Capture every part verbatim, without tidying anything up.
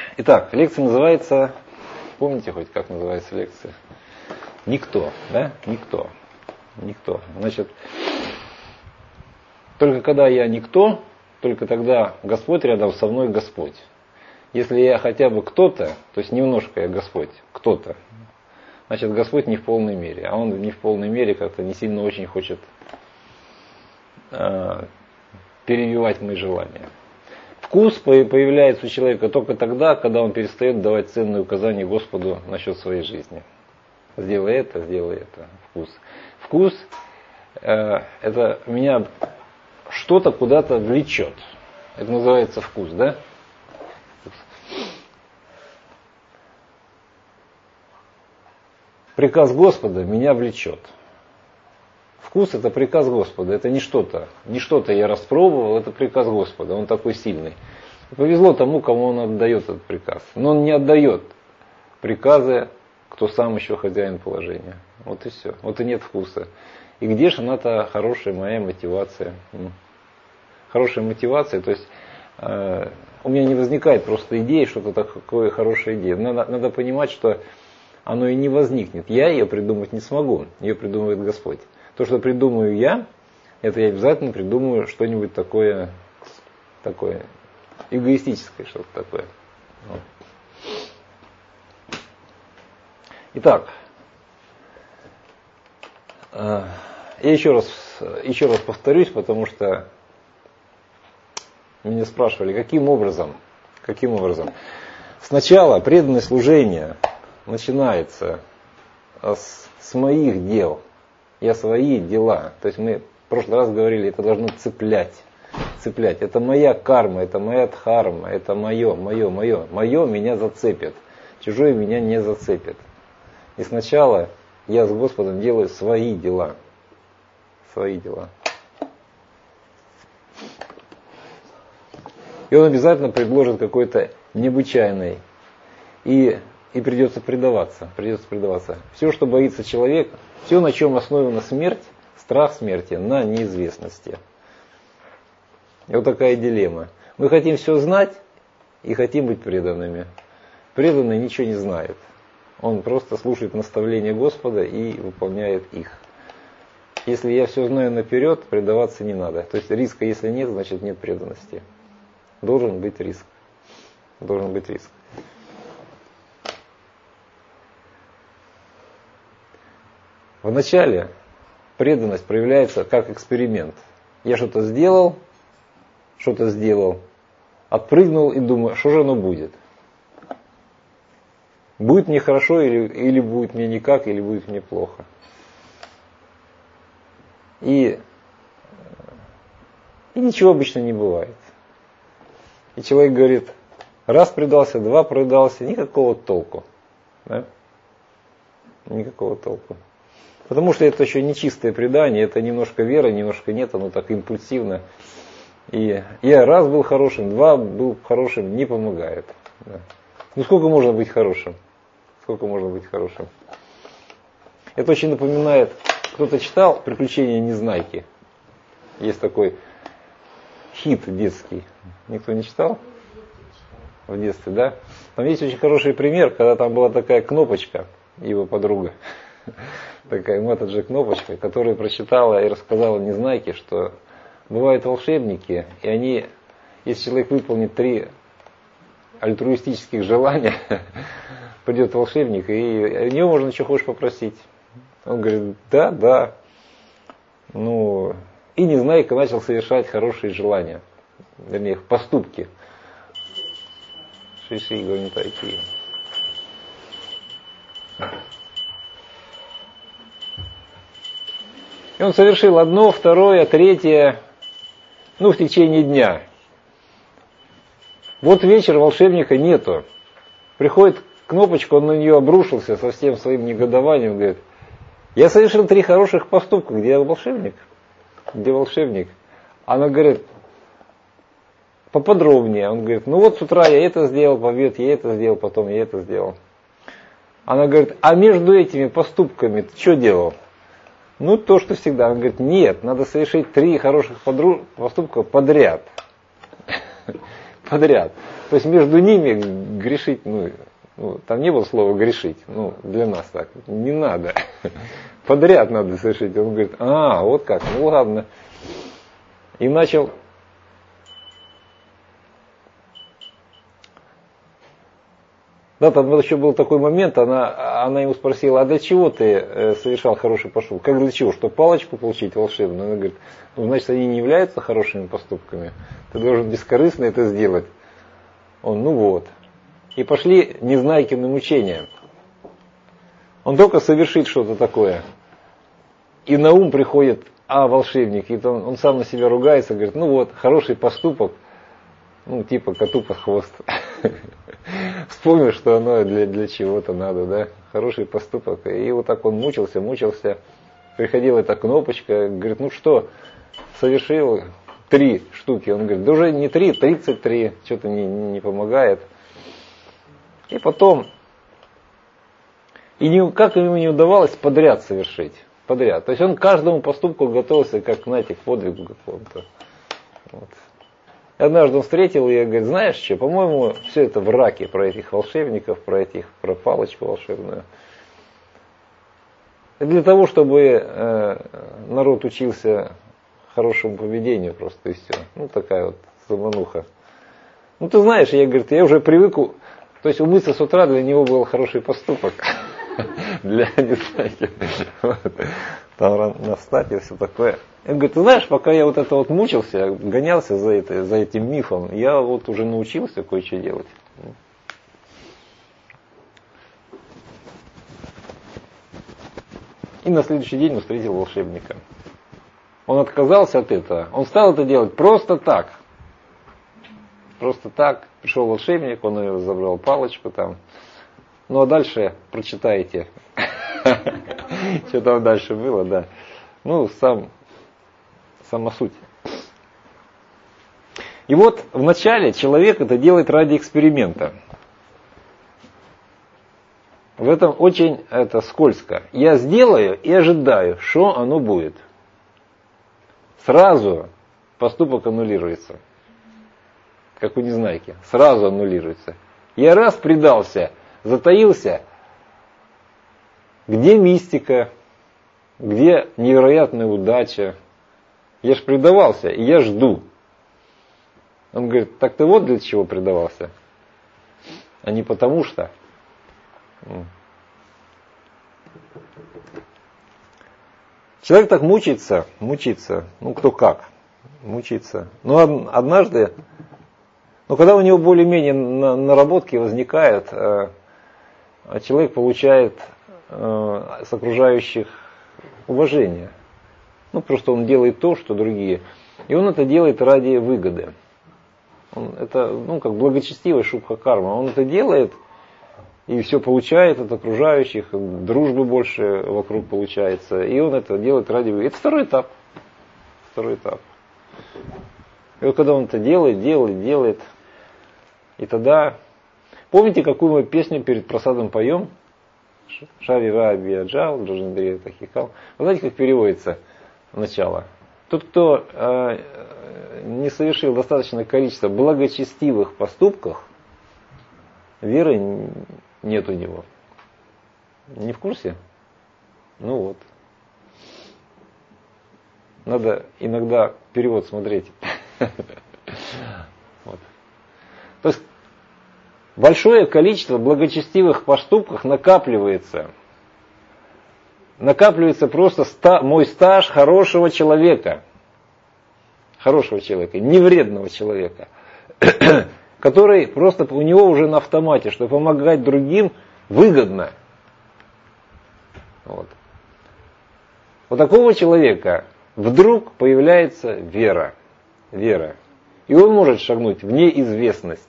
Итак, лекция называется, помните хоть, как называется лекция? Никто, да? Никто. Никто. Значит, только когда я никто, только тогда Господь рядом со мной Господь. Если я хотя бы кто-то, то есть немножко я Господь, кто-то, значит Господь не в полной мере. А Он не в полной мере как-то не сильно очень хочет э, перебивать мои желания. Вкус появляется у человека только тогда, когда он перестает давать ценные указания Господу насчет своей жизни. Сделай это, сделай это. Вкус. Вкус э, это меня что-то куда-то влечет. Это называется вкус, да? Приказ Господа меня влечет. Вкус это приказ Господа, это не что-то. Не что-то я распробовал, это приказ Господа, он такой сильный. Повезло тому, кому он отдает этот приказ. Но он не отдает приказы, кто сам еще хозяин положения. Вот и все. Вот и нет вкуса. И где же она-то хорошая моя мотивация? Хорошая мотивация, то есть э, у меня не возникает просто идеи, что-то такое хорошая идея. Надо, надо понимать, что оно и не возникнет. Я ее придумать не смогу. Ее придумывает Господь. То, что придумаю я, это я обязательно придумаю что-нибудь такое, такое эгоистическое, что-то такое. Вот. Итак, я еще раз, еще раз повторюсь, потому что меня спрашивали, каким образом, каким образом. Сначала преданное служение начинается с, с моих дел. Я свои дела. То есть мы в прошлый раз говорили, это должно цеплять. Цеплять. Это моя карма, это моя дхарма, это мое, мое, мое. Мое меня зацепит. Чужое меня не зацепит. И сначала я с Господом делаю свои дела. Свои дела. И он обязательно предложит какой-то необычайный. И, и придется предаваться. Придется предаваться. Все, что боится человек, все, на чем основана смерть, страх смерти, на неизвестности. И вот такая дилемма. Мы хотим все знать и хотим быть преданными. Преданный ничего не знает. Он просто слушает наставления Господа и выполняет их. Если я все знаю наперед, предаваться не надо. То есть риска, если нет, значит нет преданности. Должен быть риск. Должен быть риск. Вначале преданность проявляется как эксперимент. Я что-то сделал, что-то сделал, отпрыгнул и думаю, что же оно будет? Будет мне хорошо или, или будет мне никак, или будет мне плохо. И, и ничего обычно не бывает. И человек говорит, раз предался, два предался, никакого толку. Да? Никакого толку. Потому что это еще не чистое предание, это немножко вера, немножко нет, оно так импульсивно. И я раз был хорошим, два был хорошим, не помогает. Да. Ну сколько можно быть хорошим? Сколько можно быть хорошим? Это очень напоминает, кто-то читал «Приключения Незнайки». Есть такой хит детский. Никто не читал? В детстве, да? Там есть очень хороший пример, когда там была такая кнопочка, его подруга. Такая матаджа кнопочка, которая прочитала и рассказала Незнайке, что бывают волшебники, и они, если человек выполнит три альтруистических желания, придет волшебник, и у него можно что хочешь попросить. Он говорит, да, да. Ну, и Незнайка начал совершать хорошие желания, вернее, поступки. Шиши, говорю, такие. И он совершил одно, второе, третье, ну, в течение дня. Вот вечер волшебника нету. Приходит кнопочка, он на нее обрушился со всем своим негодованием, говорит, я совершил три хороших поступка, где волшебник? Где волшебник? Она говорит, поподробнее. Он говорит, ну вот с утра я это сделал, в обед я это сделал, потом я это сделал. Она говорит, а между этими поступками ты что делал? Ну, то, что всегда. Он говорит, нет, надо совершить три хороших подру... поступка подряд. подряд. То есть между ними грешить, ну, ну, там не было слова грешить, ну, для нас так, не надо. Подряд надо совершить. Он говорит, а, вот как, ну ладно. И начал. Да, там еще был такой момент, она, она ему спросила, а для чего ты совершал хороший поступок? Как для чего? Чтобы палочку получить волшебную? Она говорит, ну, значит, они не являются хорошими поступками. Ты должен бескорыстно это сделать. Он, ну вот. И пошли Незнайкины мучения. Он только совершит что-то такое. И на ум приходит, а, волшебник. И он, он сам на себя ругается, говорит, ну вот, хороший поступок, ну, типа коту под хвост. Вспомнил, что оно для, для чего-то надо, да, хороший поступок. И вот так он мучился, мучился. Приходила эта кнопочка, говорит, ну что, совершил три штуки. Он говорит, да уже не три, тридцать три, что-то не, не помогает. И потом, и не, как ему не удавалось подряд совершить, подряд. То есть он к каждому поступку готовился, как, знаете, к подвигу какому-то. Вот. Однажды он встретил и говорит, знаешь что, по-моему, все это враки про этих волшебников, про этих, про палочку волшебную. И для того, чтобы э, народ учился хорошему поведению просто и все. Ну, такая вот замануха. Ну, ты знаешь, я, говорит, я уже привык, то есть умыться с утра для него был хороший поступок. Для, не знаю, там настать и все такое. Он говорит, ты знаешь, пока я вот это вот мучился, гонялся за, это, за этим мифом, я вот уже научился кое-что делать. И на следующий день он встретил волшебника. Он отказался от этого. Он стал это делать просто так. Просто так. Пришел волшебник, он ее забрал палочку там. Ну а дальше прочитайте. Что там дальше было, да. Ну, сам, сама суть. И вот вначале человек это делает ради эксперимента. В этом очень это скользко. Я сделаю и ожидаю, что оно будет. Сразу поступок аннулируется. Как у Незнайки. Сразу аннулируется. Я раз предался, затаился. Где мистика? Где невероятная удача? Я ж предавался, и я жду. Он говорит, так ты вот для чего предавался? А не потому что. Человек так мучается, мучится, ну кто как, мучится. Но однажды, ну когда у него более-менее наработки возникают, человек получает с окружающих уважение. Ну просто он делает то, что другие. И он это делает ради выгоды. Он, это, ну как благочестивая шубха карма. Он это делает и все получает от окружающих, дружбы больше вокруг получается. И он это делает ради выгоды. Это второй этап. Второй этап. И вот когда он это делает, делает, делает, и тогда... Помните, какую мы песню перед просадом поем? Шари Раби Аджал, Джажанбери Тахикал. Вы знаете, как переводится начало? Тот, кто э, не совершил достаточное количество благочестивых поступков, веры нет у него. Не в курсе? Ну вот. Надо иногда перевод смотреть. Вот. То есть большое количество благочестивых поступков накапливается. Накапливается просто ста, мой стаж хорошего человека. Хорошего человека, невредного человека. Который просто у него уже на автомате, что помогать другим выгодно. Вот. У такого человека вдруг появляется вера. Вера. И он может шагнуть в неизвестность.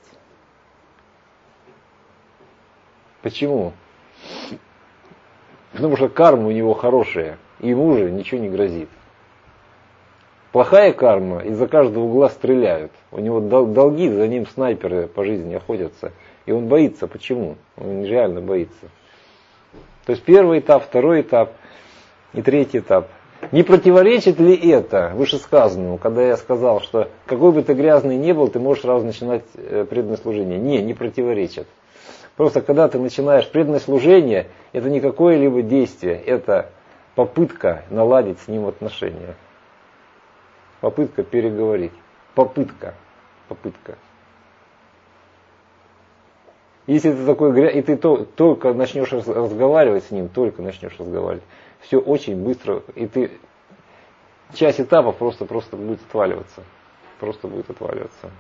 Почему? Потому что карма у него хорошая, и ему уже ничего не грозит. Плохая карма, из-за каждого угла стреляют. У него долги, за ним снайперы по жизни охотятся. И он боится. Почему? Он реально боится. То есть первый этап, второй этап и третий этап. Не противоречит ли это вышесказанному, когда я сказал, что какой бы ты грязный ни был, ты можешь сразу начинать преданное служение? Не, не противоречит. Просто когда ты начинаешь преданное служение, это не какое-либо действие, это попытка наладить с ним отношения. Попытка переговорить. Попытка. Попытка. Если ты такой грязный, и ты то, только начнешь разговаривать с ним, только начнешь разговаривать, все очень быстро, и ты часть этапов просто, просто будет отваливаться. Просто будет отваливаться.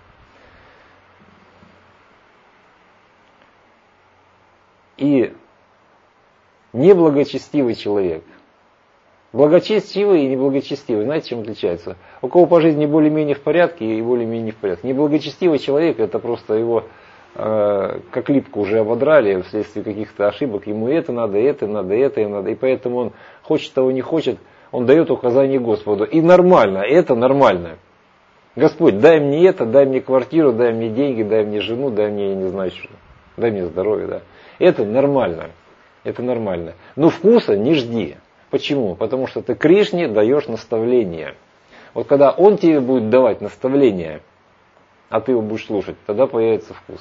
И неблагочестивый человек. Благочестивый и неблагочестивый, знаете, чем отличаются? У кого по жизни более-менее в порядке и более-менее не в порядке. Неблагочестивый человек, это просто его э, как липку уже ободрали вследствие каких-то ошибок. Ему это надо, это надо, это и надо. И поэтому он, хочет того не хочет, он дает указания Господу. И нормально, это нормально. Господь, дай мне это, дай мне квартиру, дай мне деньги, дай мне жену, дай мне, я не знаю что, дай мне здоровье, да. Это нормально. Это нормально. Но вкуса не жди. Почему? Потому что ты Кришне даешь наставление. Вот когда он тебе будет давать наставление, а ты его будешь слушать, тогда появится вкус.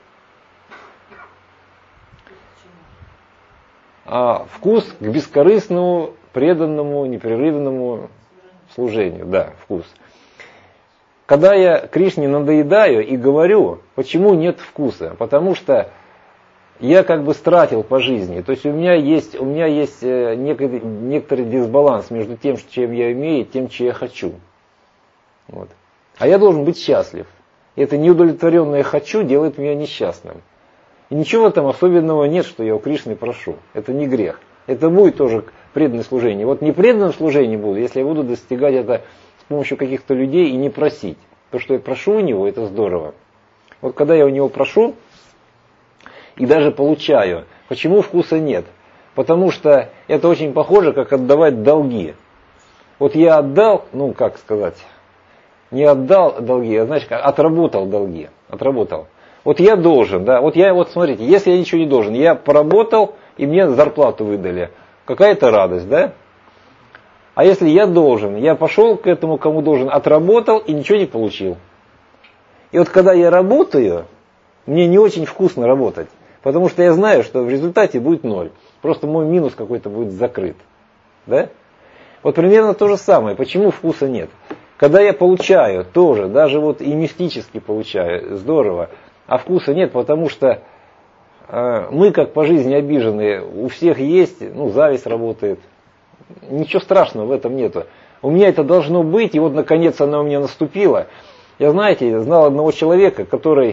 А вкус к бескорыстному, преданному, непрерывному служению. Да, вкус. Когда я Кришне надоедаю и говорю, почему нет вкуса? Потому что я как бы стратил по жизни. То есть у меня есть, у меня есть некий, некоторый дисбаланс между тем, чем я имею, и тем, чем я хочу. Вот. А я должен быть счастлив. И это неудовлетворенное «хочу» делает меня несчастным. И ничего там особенного нет, что я у Кришны прошу. Это не грех. Это будет тоже преданное служение. Вот не преданное служение буду, если я буду достигать это с помощью каких-то людей и не просить. То, что я прошу у него, это здорово. Вот когда я у него прошу, и даже получаю. Почему вкуса нет? Потому что это очень похоже, как отдавать долги. Вот я отдал, ну как сказать, не отдал долги, а значит, отработал долги. Отработал. Вот я должен, да, вот я, вот смотрите, если я ничего не должен, я поработал, и мне зарплату выдали. Какая-то радость, да? А если я должен, я пошел к этому, кому должен, отработал и ничего не получил. И вот когда я работаю, мне не очень вкусно работать. Потому что я знаю, что в результате будет ноль. Просто мой минус какой-то будет закрыт. Да? Вот примерно то же самое. Почему вкуса нет? Когда я получаю тоже, даже вот и мистически получаю, здорово, а вкуса нет, потому что э, мы как по жизни обиженные, у всех есть, ну зависть работает. Ничего страшного в этом нету. У меня это должно быть, и вот наконец она у меня наступила. Я, знаете, знал одного человека, который...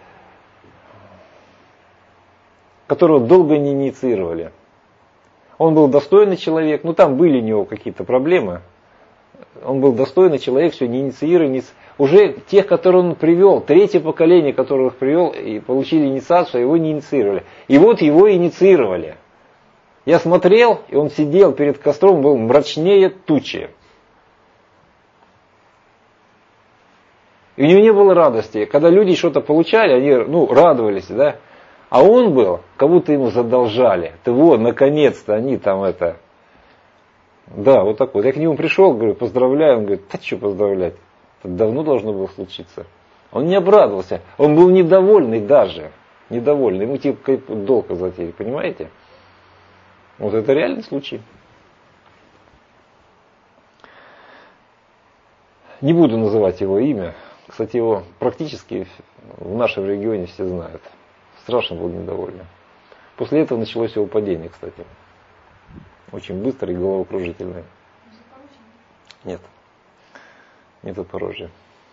которого долго не инициировали. Он был достойный человек, ну там были у него какие-то проблемы. Он был достойный человек, все не инициировали. Уже тех, которые он привел, третье поколение, которых привел и получили инициацию, его не инициировали. И вот его инициировали. Я смотрел, и он сидел перед костром, был мрачнее тучи. И у него не было радости. Когда люди что-то получали, они ну, радовались, да. А он был, как будто ему задолжали. Ты вот, наконец-то они там это... Да, вот так вот. Я к нему пришел, говорю, поздравляю. Он говорит, да что поздравлять? Это давно должно было случиться. Он не обрадовался. Он был недовольный даже. Недовольный. Ему типа долг заплатили, понимаете? Вот это реальный случай. Не буду называть его имя. Кстати, его практически в нашем регионе все знают. Страшно был недоволен. После этого началось его падение, кстати. Очень быстрое и головокружительное. Нет. Не Запорожье.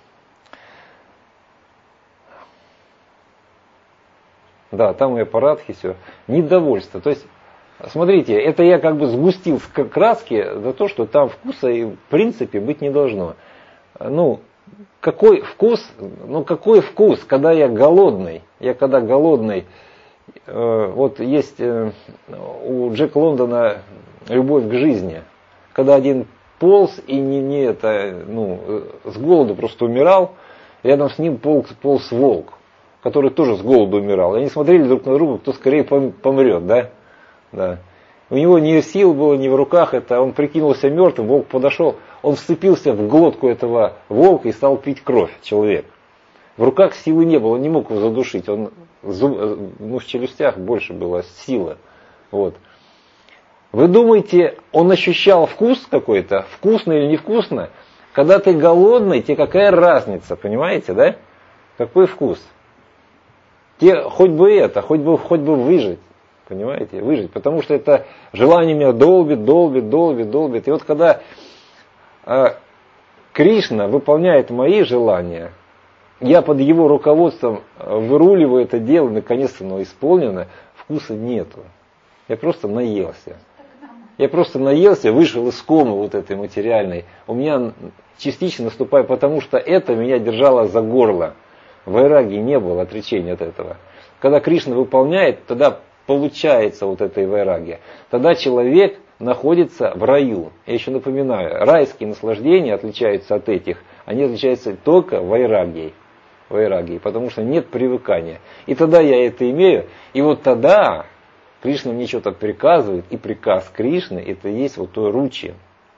Да, там и аппаратхи, все. Недовольство. То есть, смотрите, это я как бы сгустил краски за то, что там вкуса и в принципе быть не должно. Ну, какой вкус, ну какой вкус, когда я голодный, я когда голодный, э, вот есть э, у Джека Лондона «Любовь к жизни», когда один полз и не, не это, ну, с голоду просто умирал, рядом с ним полз, полз волк, который тоже с голоду умирал. И они смотрели друг на друга, кто скорее помрет, да? Да. У него ни сил было, ни в руках это. Он прикинулся мертвым, волк подошел, он вцепился в глотку этого волка и стал пить кровь, человек. В руках силы не было, он не мог его задушить. Он, ну, в челюстях больше было силы. Вот. Вы думаете, он ощущал вкус какой-то? Вкусно или невкусно? Когда ты голодный, тебе какая разница, понимаете, да? Какой вкус? Тебе хоть бы это, хоть бы, хоть бы выжить, понимаете, выжить. Потому что это желание меня долбит, долбит, долбит, долбит. И вот когда э, Кришна выполняет мои желания, я под его руководством выруливаю это дело, наконец-то оно исполнено, вкуса нету. Я просто наелся. Я просто наелся, вышел из комы вот этой материальной. У меня частично наступает, потому что это меня держало за горло. Вайрагии не было, отречения от этого. Когда Кришна выполняет, тогда получается вот эта вайрагия. Тогда человек находится в раю. Я еще напоминаю, райские наслаждения отличаются от этих. Они отличаются только вайрагией. Вайрагией, потому что нет привыкания. И тогда я это имею. И вот тогда Кришна мне что-то приказывает, и приказ Кришны это есть вот то ручи.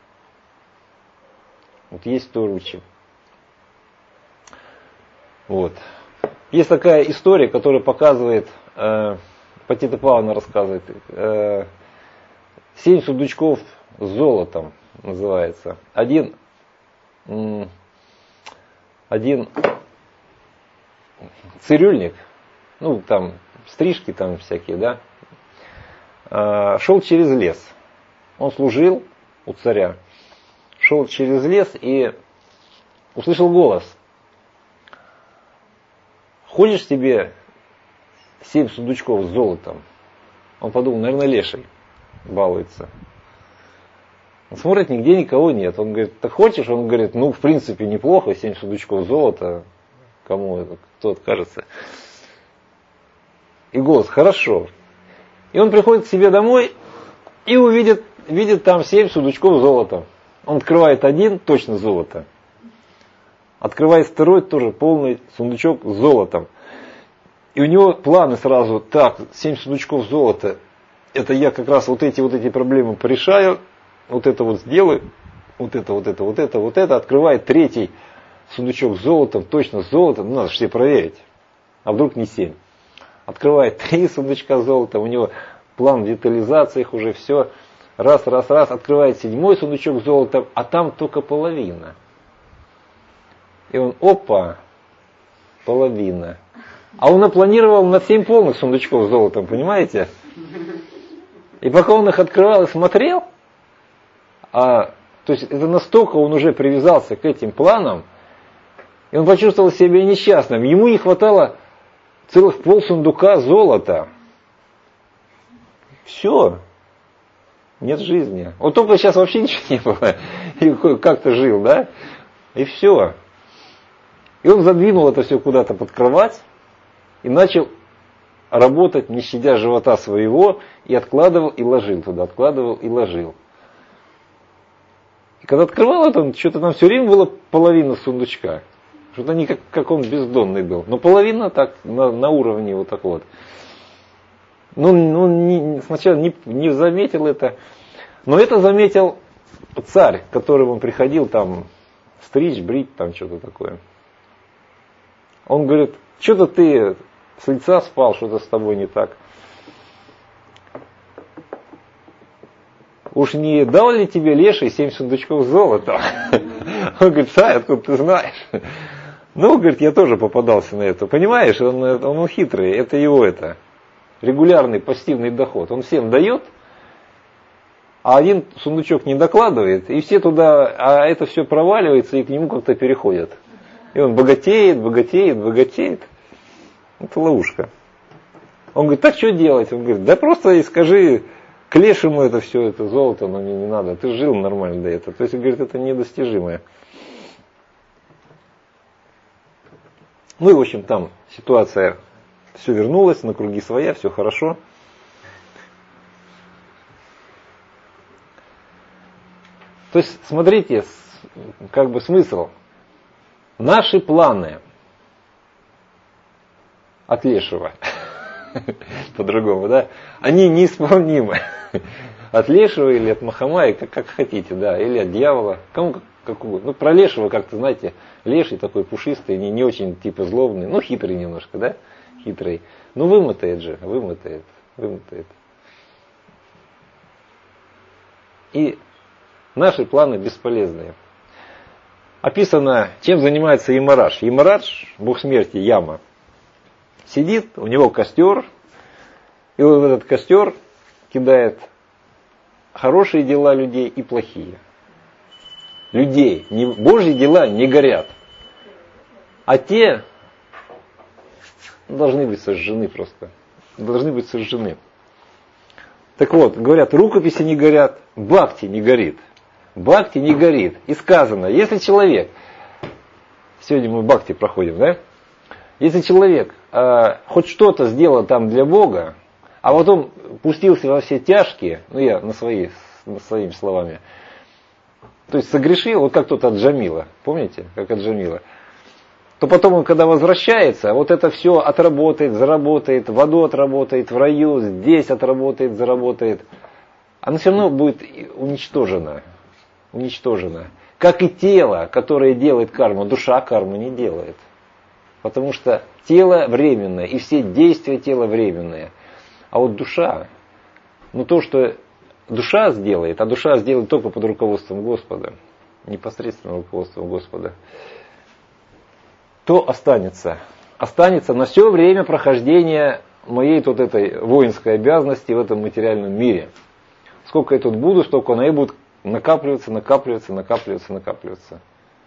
Вот есть то ручи. Вот. Есть такая история, которая показывает, э, Патита Павана рассказывает, э, семь сундучков с золотом называется. Один, м, один цирюльник, ну там стрижки там всякие, да, э, шел через лес. Он служил у царя. Шел через лес и услышал голос. Ходишь тебе семь сундучков с золотом? Он подумал, наверное, леший балуется. Он смотрит, нигде никого нет. Он говорит, ты хочешь? Он говорит, ну, в принципе, неплохо, семь сундучков золота. Кому это, кто откажется? И голос, хорошо. И он приходит к себе домой и увидит, видит там семь сундучков золота. Он открывает один, точно золото. Открывает второй, тоже полный сундучок с золотом. И у него планы сразу, так, семь сундучков золота, это я как раз вот эти вот эти проблемы порешаю, вот это вот сделаю, вот это, вот это, вот это, вот это. Открывает третий сундучок с золотом, точно с золотом, ну, надо же все проверить. А вдруг не семь. Открывает три сундучка с золотом, у него план детализации, их уже все. Раз, раз, раз, открывает седьмой сундучок с золотом, а там только половина. И он, опа, половина. А он напланировал на семь полных сундучков с золотом, понимаете? И пока он их открывал и смотрел, а, то есть это настолько он уже привязался к этим планам, и он почувствовал себя несчастным. Ему не хватало целых полсундука золота. Все. Нет жизни. Вот только сейчас вообще ничего не было. И как-то жил, да? И все. И он задвинул это все куда-то под кровать и начал работать, не щадя живота своего, и откладывал и ложил туда, откладывал и ложил. И когда открывал это, что-то там все время было половина сундучка. Что-то не как, как он бездонный был. Но половина так, на, на уровне вот так вот. Ну, ну не, сначала не, не заметил это. Но это заметил царь, к которому он приходил там стричь, брить, там что-то такое. Он говорит, что-то ты с лица спал, что-то с тобой не так. Уж не дал ли тебе леший семь сундучков золота? Он говорит, царь, откуда ты знаешь? Ну, говорит, я тоже попадался на это. Понимаешь, он, он хитрый, это его это. Регулярный пассивный доход. Он всем дает, а один сундучок не докладывает, и все туда, а это все проваливается и к нему как-то переходят. И он богатеет, богатеет, богатеет. Это ловушка. Он говорит, так что делать? Он говорит, да просто скажи к лешему это все, это золото, но мне не надо. Ты жил нормально до этого. То есть, говорит, это недостижимое. Ну и, в общем, там ситуация, все вернулось на круги своя, все хорошо. То есть, смотрите, как бы смысл. Наши планы от лешего. по-другому, да, они неисполнимы. От лешего или от махамая, как, как хотите, да, или от дьявола, кому как, как угодно. Ну, про лешего как-то, знаете, леший такой пушистый, не, не очень типа злобный, ну, хитрый немножко, да, хитрый. Ну, вымотает же, вымотает, вымотает. И наши планы бесполезные. Описано, чем занимается Ямарадж. Ямарадж, бог смерти, Яма, сидит, у него костер, и вот в этот костер кидает хорошие дела людей и плохие. Людей, не, Божьи дела не горят. А те должны быть сожжены просто. Должны быть сожжены. Так вот, говорят, рукописи не горят, бхакти не горит. Бхакти не горит. И сказано, если человек, сегодня мы бхакти проходим, да? Если человек э, хоть что-то сделал там для Бога, а потом пустился во все тяжкие, ну я на свои, на своими словами, то есть согрешил, вот как тот от Джамила, помните, как от Джамила, то потом он, когда возвращается, вот это все отработает, заработает, в аду отработает, в раю, здесь отработает, заработает, оно все равно будет уничтожено. Уничтожено. Как и тело, которое делает карму, душа карму не делает. Потому что тело временное, и все действия тела временные. А вот душа, ну то, что душа сделает, а душа сделает только под руководством Господа, непосредственно руководством Господа, то останется. Останется на все время прохождения моей вот этой воинской обязанности в этом материальном мире. Сколько я тут буду, столько она и будет накапливаться, накапливаться, накапливаться, накапливаться.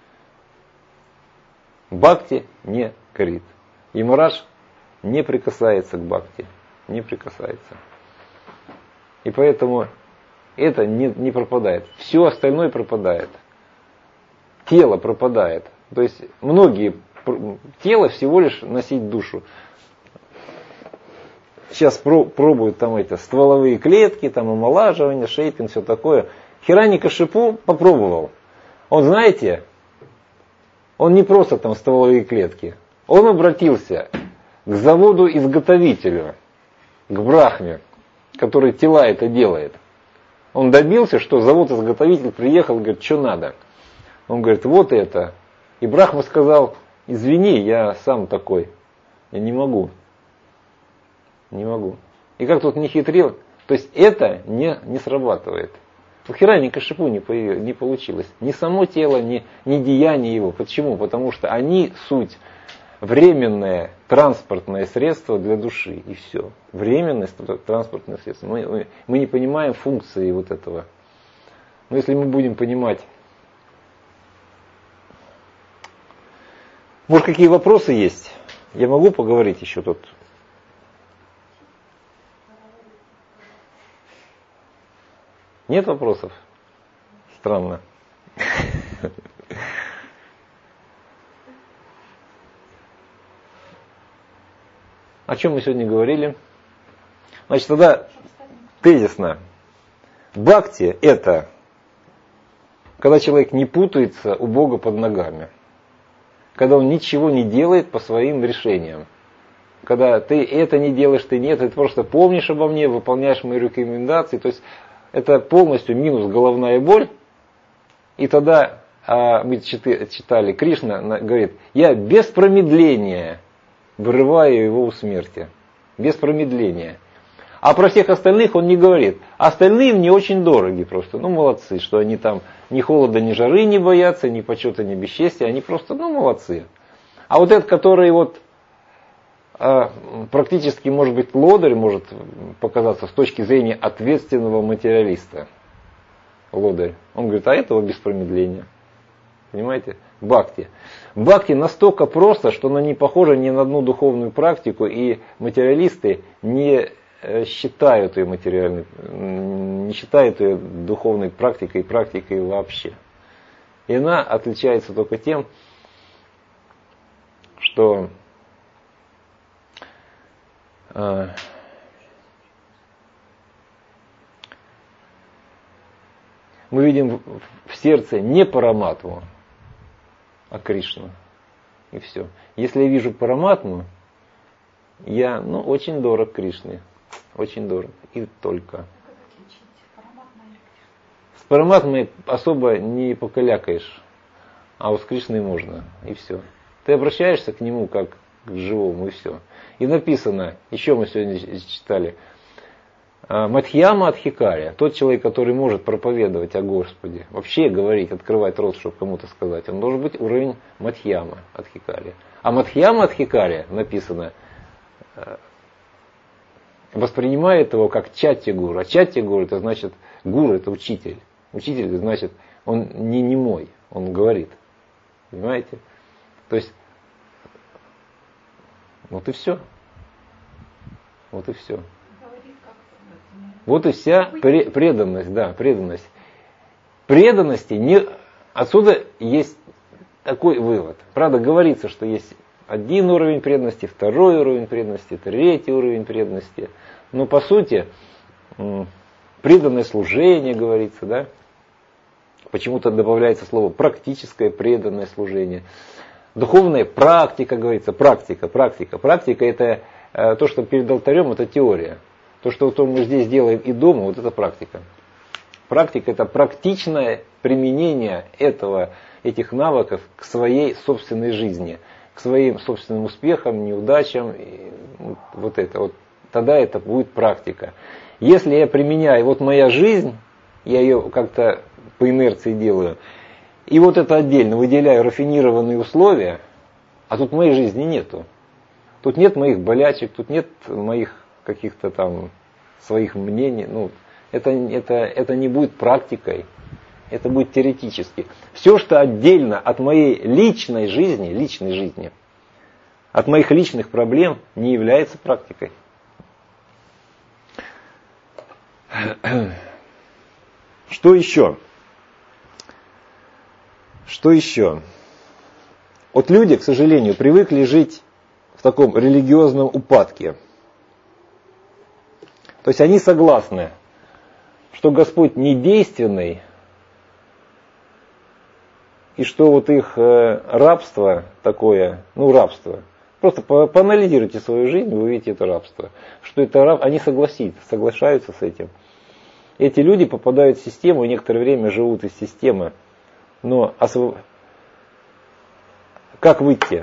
Бхакти не горит. Ямарадж не прикасается к бхакти. Не прикасается. И поэтому это не, не пропадает. Все остальное пропадает. Тело пропадает. То есть многие тело всего лишь носить душу. Сейчас про, пробуют там эти стволовые клетки, там омолаживание, шейпинг, все такое. Хираникашипу попробовал. Он, знаете, он не просто там стволовые клетки. Он обратился к заводу-изготовителю, к Брахме, который тела это делает. Он добился, что завод-изготовитель приехал и говорит, что надо. Он говорит, вот это. И Брахма сказал, извини, я сам такой. Я не могу. Не могу. И как тут не хитрил, то есть это не, не срабатывает. У Хираникашипу не, не получилось. Ни само тело, ни, ни деяние его. Почему? Потому что они суть временное транспортное средство для души. И все. Временное транспортное средство. Мы, мы, мы не понимаем функции вот этого. Но если мы будем понимать... Может, какие вопросы есть? Я могу поговорить еще тут? Нет вопросов? Странно. О чем мы сегодня говорили? Значит, тогда тезисно. Бхакти – это когда человек не путается у Бога под ногами. Когда он ничего не делает по своим решениям. Когда ты это не делаешь, ты нет, ты просто помнишь обо мне, выполняешь мои рекомендации. То есть это полностью минус головная боль. И тогда а, мы читали, Кришна говорит, я без промедления вырываю его у смерти. Без промедления. А про всех остальных он не говорит. Остальные мне очень дороги просто. Ну, молодцы, что они там ни холода, ни жары не боятся, ни почета, ни бесчестия. Они просто, ну, молодцы. А вот этот, который вот а, практически, может быть, лодырь может показаться с точки зрения ответственного материалиста. Лодырь. Он говорит, а этого без промедления. Понимаете? Бхакти. Бхакти настолько просто, что она не похожа ни на одну духовную практику, и материалисты не считают ее материальной, не считают ее духовной практикой и практикой вообще. И она отличается только тем, что э, мы видим в сердце не Параматму, а Кришну. И все. Если я вижу Параматму, Я, ну, очень дорог Кришне. Очень дорог. И только. С Параматмой особо не покалякаешь. А вот с Кришной можно. И все. Ты обращаешься к нему как к живому, и все. И написано, еще мы сегодня читали, Мадхьяма Адхикария, тот человек, который может проповедовать о Господе, вообще говорить, открывать рот, чтобы кому-то сказать, он должен быть уровень Мадхьяма Адхикария. А Мадхьяма Адхикария, написано, воспринимает его как чатти гуру. А чатти гуру, это значит, гуру это учитель. Учитель, значит, он не немой, он говорит. Понимаете? То есть, вот и все. Вот и все. Вот и вся преданность, да, преданность. Преданности не... Отсюда есть такой вывод. Правда, говорится, что есть один уровень преданности, второй уровень преданности, третий уровень преданности. Но по сути, преданное служение, говорится, да. Почему-то добавляется слово практическое преданное служение. Духовная практика, говорится, практика, практика. Практика это то, что перед алтарем, это теория. То, что вот мы здесь делаем и дома, вот это практика. Практика это практичное применение этого, этих навыков к своей собственной жизни, к своим собственным успехам, неудачам. Вот это вот. Тогда это будет практика. Если я применяю, вот моя жизнь, я ее как-то по инерции делаю, и вот это отдельно выделяю рафинированные условия, а тут моей жизни нету. Тут нет моих болячек, тут нет моих каких-то там своих мнений. Ну, это, это, это не будет практикой, это будет теоретически. Все, что отдельно от моей личной жизни, личной жизни, от моих личных проблем, не является практикой. Что еще? Что еще? Вот люди, к сожалению, привыкли жить в таком религиозном упадке. То есть они согласны, что Господь не действенный, и что вот их рабство такое, ну рабство, просто поанализируйте свою жизнь, вы увидите это рабство. Что это раб, они согласятся, соглашаются с этим. Эти люди попадают в систему и некоторое время живут из системы. Но осв... как выйти?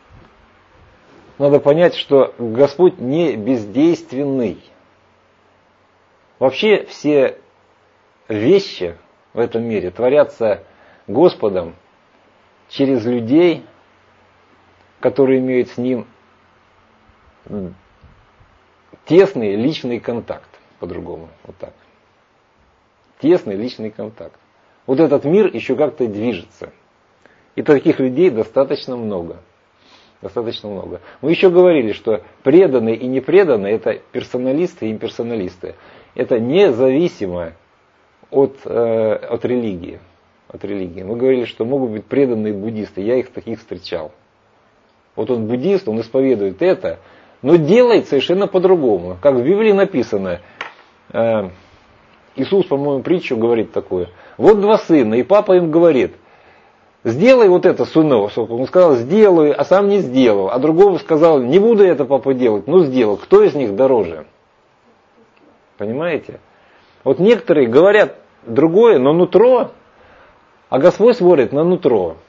Надо понять, что Господь не бездейственный. Вообще все вещи в этом мире творятся Господом через людей, которые имеют с Ним тесный личный контакт, по-другому, вот так. Тесный личный контакт. Вот этот мир еще как-то движется. И таких людей достаточно много. Достаточно много. Мы еще говорили, что преданные и непреданные это персоналисты и имперсоналисты. Это независимо от, э, от религии. От религии. Мы говорили, что могут быть преданные буддисты. Я их таких встречал. Вот он буддист, он исповедует это, но делает совершенно по-другому. Как в Библии написано, э, Иисус, по-моему, притчу говорит такое. Вот два сына, и папа им говорит, сделай вот это, сынок. Он сказал, сделаю, а сам не сделал. А другому сказал, не буду это, папа, делать, но сделал. Кто из них дороже? Понимаете? Вот некоторые говорят другое, но нутро, а Господь смотрит на нутро.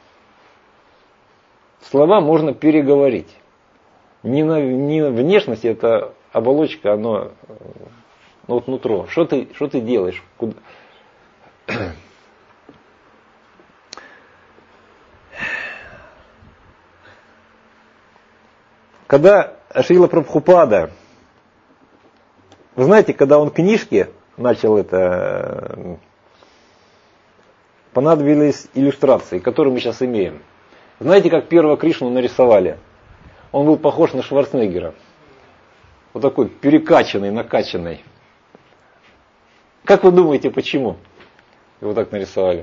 Слова можно переговорить. Не на, не на внешность, это оболочка, оно, ну вот нутро. Что ты, что ты делаешь? Куда? Когда Шрила Прабхупада, вы знаете, когда он книжки начал это, понадобились иллюстрации, которые мы сейчас имеем. Знаете, как первого Кришну нарисовали? Он был похож на Шварценеггера. Вот такой перекачанный, накачанный. Как вы думаете, почему его так нарисовали?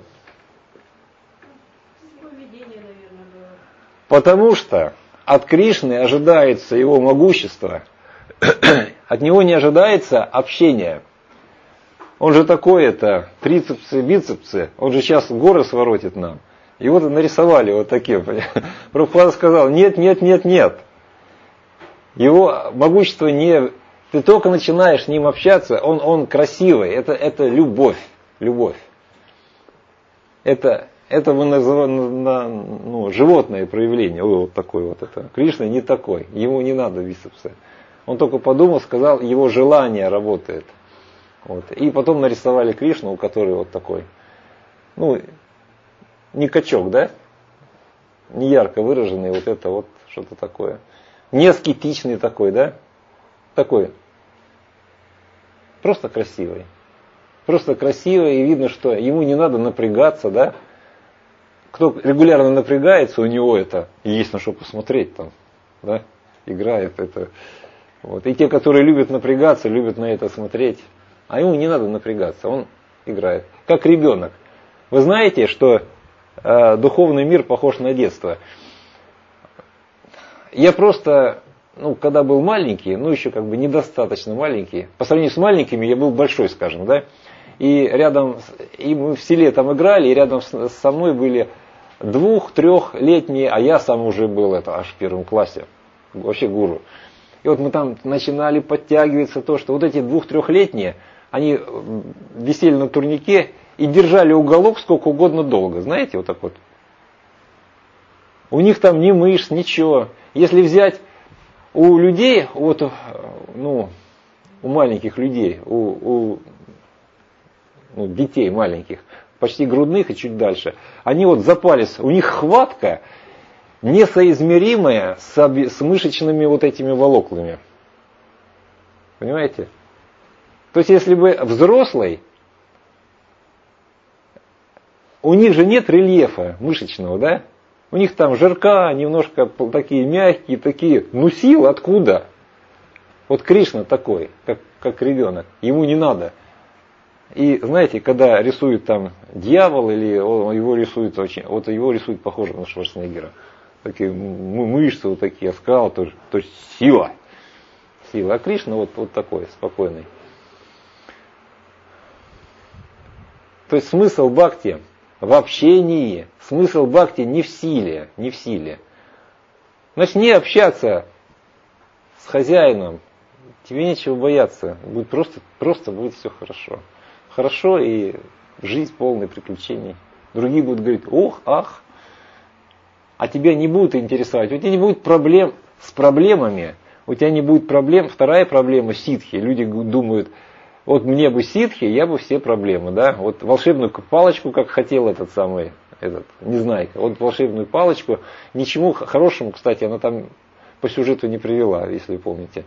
Поведение, наверное, было. Потому что от Кришны ожидается его могущество, от него не ожидается общения. Он же такой это, трицепсы, бицепсы, он же сейчас горы своротит нам. И вот нарисовали вот такие. Прабхупада сказал, нет, нет, нет, нет. Его могущество не... Ты только начинаешь с ним общаться, он, он красивый, это, это любовь, любовь. Это, это мы называем на, ну, животное проявление. Ой, вот такой вот это. Кришна не такой, ему не надо бицепсы. Он только подумал, сказал, его желание работает. Вот. И потом нарисовали Кришну, у которой вот такой, ну, не качок, да? Не ярко выраженный, вот это вот что-то такое. Не аскетичный такой, да? Такой. Просто красивый. Просто красивый, и видно, что ему не надо напрягаться, да? Кто регулярно напрягается, у него это, есть на что посмотреть там, да? Играет это. Вот. И те, которые любят напрягаться, любят на это смотреть. А ему не надо напрягаться, он играет. Как ребенок. Вы знаете, что э, духовный мир похож на детство. Я просто, ну, когда был маленький, ну, еще как бы недостаточно маленький, по сравнению с маленькими я был большой, скажем, да, и рядом, и мы в селе там играли, и рядом с, со мной были двух-трехлетние, а я сам уже был это аж в первом классе, вообще гуру. И вот мы там начинали подтягиваться, то, что вот эти двух-трехлетние, они висели на турнике и держали уголок сколько угодно долго, знаете, вот так вот. У них там ни мышц, ничего. Если взять у людей, вот, ну, у маленьких людей, у, у ну, детей маленьких, почти грудных и чуть дальше, они вот запались, у них хватка несоизмеримая с, с мышечными вот этими волокнами. Понимаете? То есть, если бы взрослый, у них же нет рельефа мышечного, да? У них там жирка, немножко такие мягкие, такие. Ну сил откуда? Вот Кришна такой, как, как ребенок. Ему не надо. И знаете, когда рисует там дьявол, или он, его рисует очень, вот его рисует похоже на Шварценеггера. Такие мышцы, вот такие, оскал, то, то есть сила. Сила. А Кришна вот, вот такой, спокойный. То есть смысл бхакти в общении, смысл бхакти не в силе, не в силе. Начни общаться с хозяином, тебе нечего бояться, будет просто, просто будет все хорошо. Хорошо и жизнь полная приключений. Другие будут говорить, ох, ах, а тебя не будут интересовать, у тебя не будет проблем с проблемами, у тебя не будет проблем. Вторая проблема ситхи. Люди думают, вот мне бы ситхи, я бы все проблемы, да. Вот волшебную палочку, как хотел этот самый, этот, Незнайка. Вот волшебную палочку, ничему хорошему, кстати, она там по сюжету не привела, если вы помните.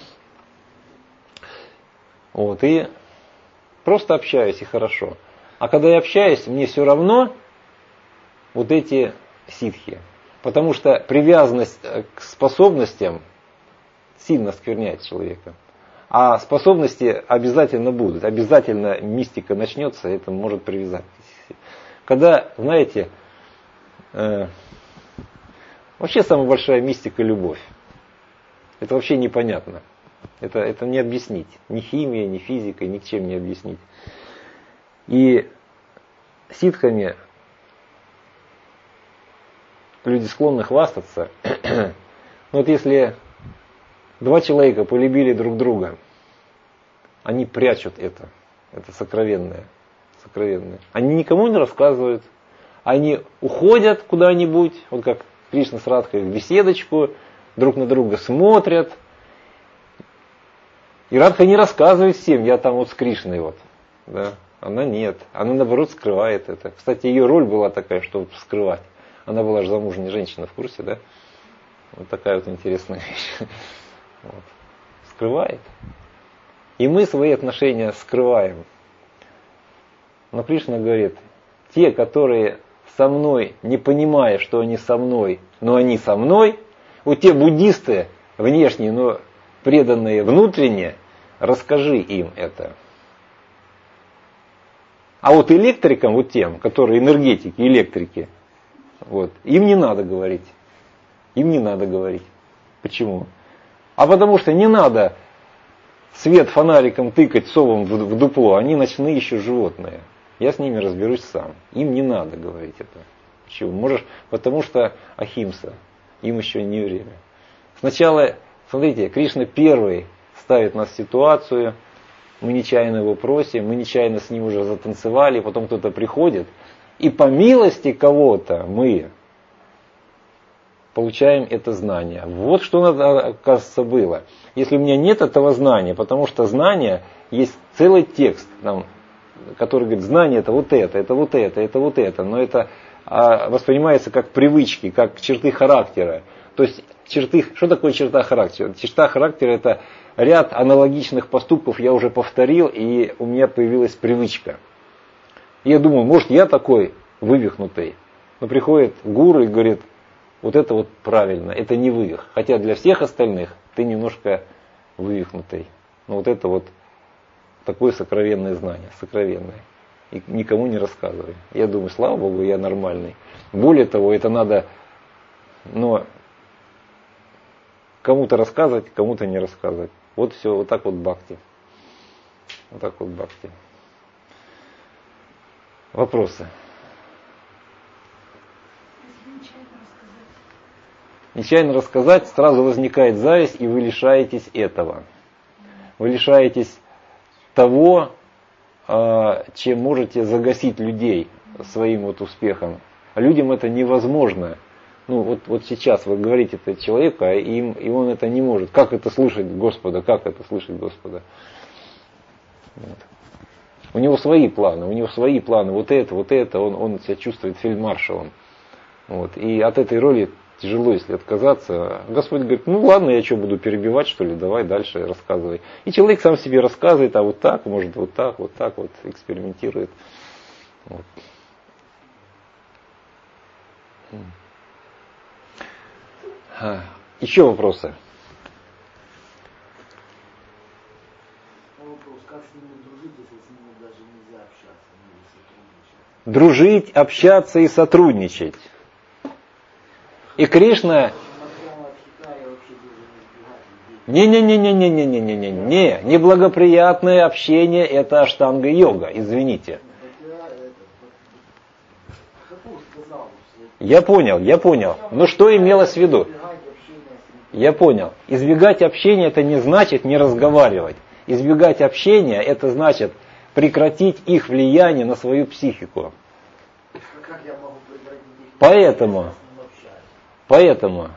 Вот, и просто общаюсь, и хорошо. А когда я общаюсь, мне все равно вот эти ситхи. Потому что привязанность к способностям сильно скверняет человека. А способности обязательно будут. Обязательно мистика начнется, это может привязать. Когда, знаете, э, вообще самая большая мистика – любовь. Это вообще непонятно. Это, это не объяснить. Ни химией, ни физикой, ни чем не объяснить. И ситхами люди склонны хвастаться. Но вот если два человека полюбили друг друга, они прячут это. Это сокровенное. сокровенное. Они никому не рассказывают. Они уходят куда-нибудь, вот как Кришна с Радхой в беседочку, друг на друга смотрят. И Радха не рассказывает всем, я там вот с Кришной вот. Да? Она нет. Она наоборот скрывает это. Кстати, ее роль была такая, чтобы скрывать. Она была же замужняя женщина, в курсе, да? Вот такая вот интересная вещь. Вот. Скрывает. И мы свои отношения скрываем. Но Кришна говорит, те, которые со мной, не понимая, что они со мной, но они со мной, вот те буддисты внешние, но преданные внутренне, расскажи им это. А вот электрикам, вот тем, которые энергетики, электрики, вот, им не надо говорить. Им не надо говорить. Почему? А потому что не надо свет фонариком тыкать совам в дупло, они ночные еще животные. Я с ними разберусь сам. Им не надо говорить это. Почему? Можешь, потому что ахимса. Им еще не время. Сначала Смотрите, Кришна первый ставит нас в ситуацию, мы нечаянно его просим, мы нечаянно с ним уже затанцевали, потом кто-то приходит, и по милости кого-то мы получаем это знание. Вот что надо, оказывается, было. Если у меня нет этого знания, потому что знание есть целый текст, там, который говорит, знание это вот это, это вот это, это вот это, но это а, воспринимается как привычки, как черты характера. То есть черты, что такое черта характера? Черта характера это ряд аналогичных поступков я уже повторил, и у меня появилась привычка. И я думаю, может я такой вывихнутый. Но приходит гуру и говорит, вот это вот правильно, это не вывих. Хотя для всех остальных ты немножко вывихнутый. Но вот это вот такое сокровенное знание, сокровенное. И никому не рассказывай. Я думаю, слава Богу, я нормальный. Более того, это надо, но кому-то рассказывать, кому-то не рассказывать. Вот все, вот так вот бхакти. Вот так вот бхакти. Вопросы? Нечаянно рассказать, сразу возникает зависть, и вы лишаетесь этого. Вы лишаетесь того, чем можете загасить людей своим вот успехом. А людям это невозможно. Ну вот, вот сейчас вы говорите это человеку, а им, и он это не может. Как это слышать Господа? Как это слышать Господа? Вот. У него свои планы, у него свои планы. Вот это, вот это, он, он себя чувствует фельдмаршалом. Вот. И от этой роли тяжело, если отказаться. Господь говорит, ну ладно, я что, буду перебивать, что ли, давай дальше рассказывай. И человек сам себе рассказывает, а вот так, может вот так, вот так, вот экспериментирует. Вот. Еще вопросы? Вопрос, как с ними дружить, если с ними даже нельзя общаться, или сотрудничать? Дружить, общаться и сотрудничать. И Кришна... Не-не-не-не-не-не-не-не-не-не. Неблагоприятное общение это аштанга-йога, извините. Я понял, я понял. Но что имелось в виду? Я понял. Избегать общения это не значит не разговаривать. Избегать общения это значит прекратить их влияние на свою психику. Поэтому, поэтому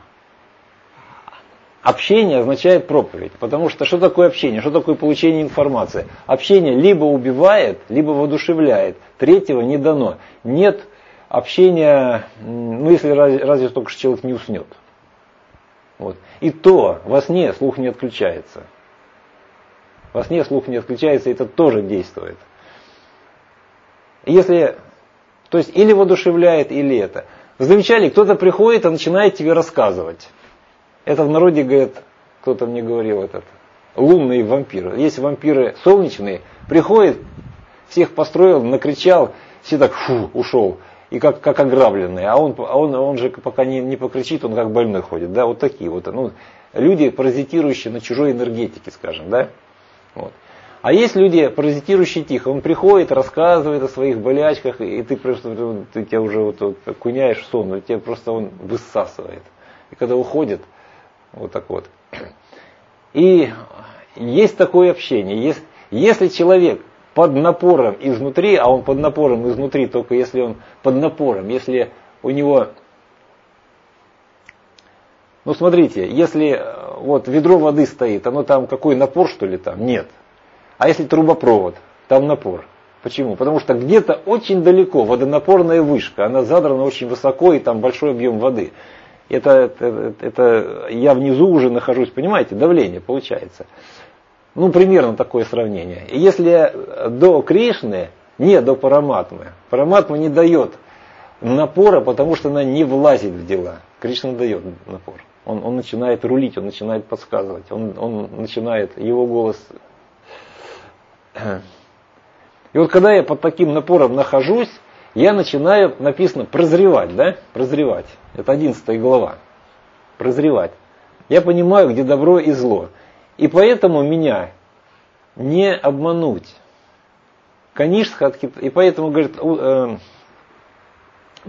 общение означает проповедь. Потому что что такое общение? Что такое получение информации? Общение либо убивает, либо воодушевляет. Третьего не дано. Нет общения, ну если разве, разве только что человек не уснет. Вот. И то во сне слух не отключается. Во сне слух не отключается, и это тоже действует. Если, то есть или воодушевляет, или это. Вы замечали, кто-то приходит и начинает тебе рассказывать. Это в народе, говорят, кто-то мне говорил, этот, лунные вампиры. Есть вампиры солнечные, приходит, всех построил, накричал, все так, фу, ушел. И как, как ограбленные. А он, а он, он же пока не, не покричит, он как больной ходит. Да, вот такие вот. Ну, люди, паразитирующие на чужой энергетике, скажем, да. Вот. А есть люди, паразитирующие тихо. Он приходит, рассказывает о своих болячках, и ты просто, ты тебя уже вот, вот, окуняешь в сон, и тебя просто он высасывает. И когда уходит, вот так вот. И есть такое общение. Есть, если человек под напором изнутри, а он под напором изнутри, только если он под напором, если у него, ну смотрите, если вот ведро воды стоит, оно там какой напор, что ли там? Нет. А если трубопровод, там напор. Почему? Потому что где-то очень далеко водонапорная вышка, она задрана очень высоко, и там большой объем воды. Это, это, это я внизу уже нахожусь, понимаете, давление получается. Ну, примерно такое сравнение. И если до Кришны, не до Параматмы, Параматма не дает напора, потому что она не влазит в дела. Кришна дает напор. Он, он начинает рулить, он начинает подсказывать, он, он начинает, его голос. И вот когда я под таким напором нахожусь, я начинаю, написано, прозревать, да? Прозревать. Это одиннадцатая глава. Прозревать. Я понимаю, где добро и зло. И поэтому меня не обмануть. Канишха, и поэтому, говорит, э,